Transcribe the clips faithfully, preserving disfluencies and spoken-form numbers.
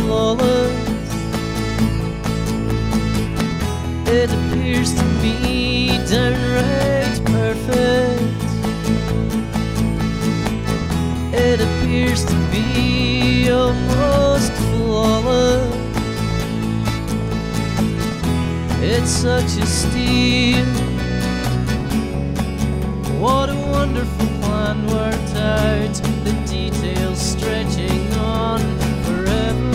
flawless. It appears to me downright perfect. It appears to be almost flawless. It's such a steal. What a wonderful plan worked out, the details stretching on forever.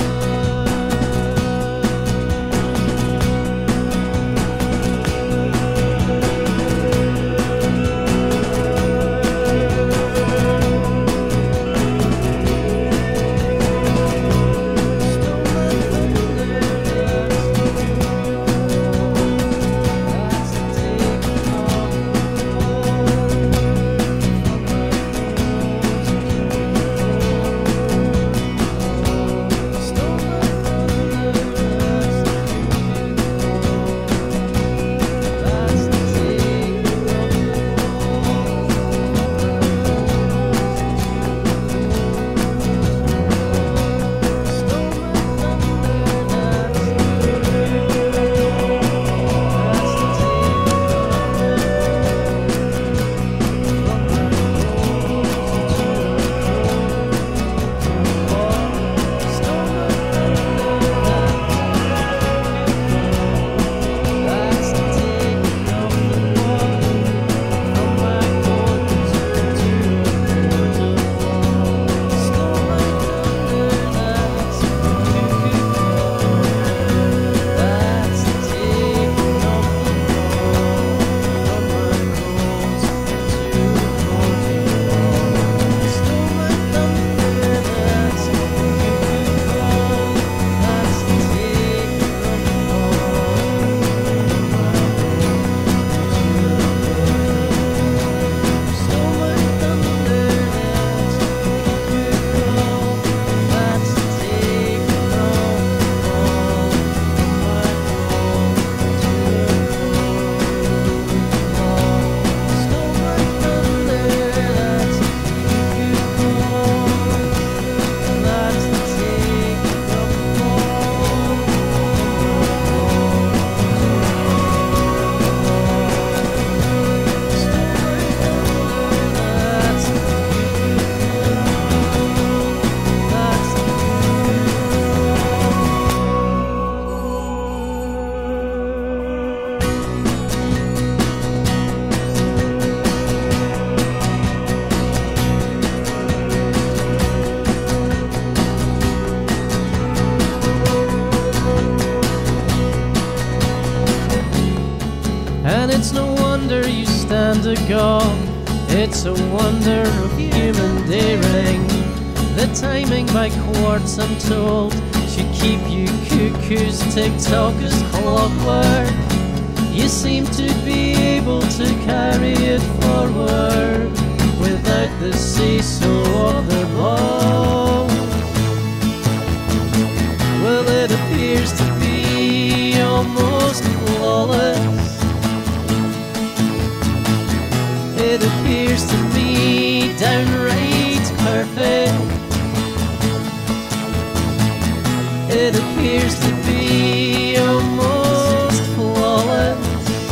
And it's no wonder you stand a gawk. It's a wonder of human daring. The timing by quartz, I'm told, should keep you cuckoos, tick-tock as clockwork. You seem to be able to carry it forward without the say-so of the ball. Well, it appears to be almost flawless. It appears to me downright perfect. It appears to be almost flawless.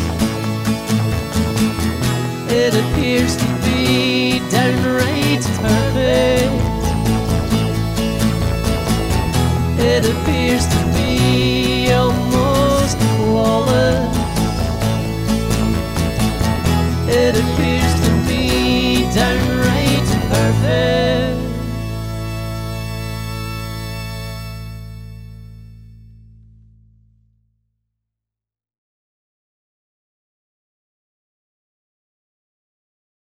It appears to be downright perfect. It appears to be almost flawless. It appears